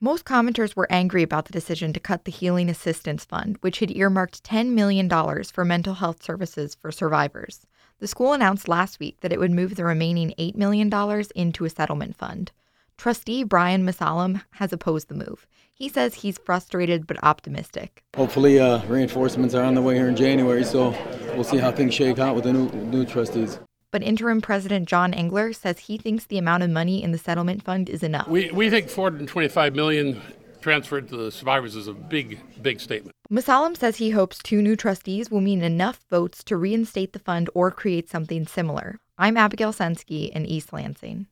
Most commenters were angry about the decision to cut the Healing Assistance Fund, which had earmarked $10 million for mental health services for survivors. The school announced last week that it would move the remaining $8 million into a settlement fund. Trustee Brian Musalem has opposed the move. He says he's frustrated but optimistic. Hopefully reinforcements are on the way here in January, so we'll see how things shake out with the new trustees. But interim President John Engler says he thinks the amount of money in the settlement fund is enough. We think $425 million transferred to the survivors is a big statement. Musalem says he hopes 2 new trustees will mean enough votes to reinstate the fund or create something similar. I'm Abigail Sensky in East Lansing.